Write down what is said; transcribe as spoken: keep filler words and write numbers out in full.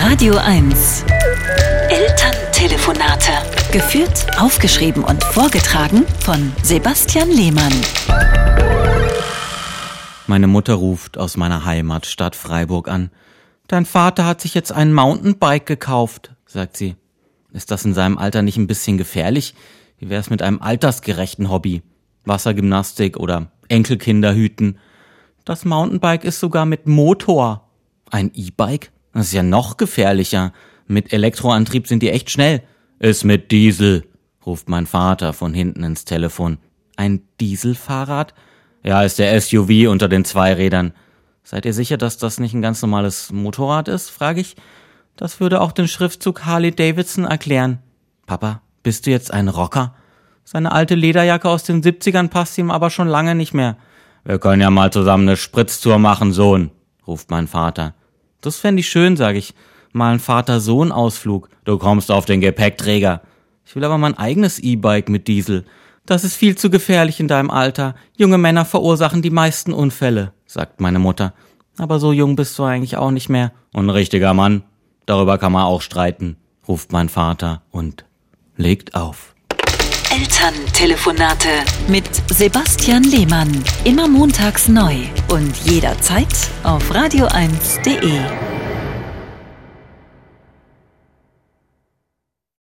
Radio eins. Elterntelefonate. Geführt, aufgeschrieben und vorgetragen von Sebastian Lehmann. Meine Mutter ruft aus meiner Heimatstadt Freiburg an. Dein Vater hat sich jetzt ein Mountainbike gekauft, sagt sie. Ist das in seinem Alter nicht ein bisschen gefährlich? Wie wär's mit einem altersgerechten Hobby? Wassergymnastik oder Enkelkinder hüten? Das Mountainbike ist sogar mit Motor. Ein E-Bike? Das ist ja noch gefährlicher. Mit Elektroantrieb sind die echt schnell. Ist mit Diesel, ruft mein Vater von hinten ins Telefon. Ein Dieselfahrrad? Ja, ist der S U V unter den Zweirädern. Seid ihr sicher, dass das nicht ein ganz normales Motorrad ist, frage ich. Das würde auch den Schriftzug Harley Davidson erklären. Papa, bist du jetzt ein Rocker? Seine alte Lederjacke aus den siebzigern passt ihm aber schon lange nicht mehr. Wir können ja mal zusammen eine Spritztour machen, Sohn, ruft mein Vater. Das fände ich schön, sage ich. Mal ein Vater-Sohn-Ausflug. Du kommst auf den Gepäckträger. Ich will aber mein eigenes E-Bike mit Diesel. Das ist viel zu gefährlich in deinem Alter. Junge Männer verursachen die meisten Unfälle, sagt meine Mutter. Aber so jung bist du eigentlich auch nicht mehr. Und ein richtiger Mann. Darüber kann man auch streiten, ruft mein Vater und legt auf. Elterntelefonate mit Sebastian Lehmann. Immer montags neu und jederzeit auf radio eins punkt de.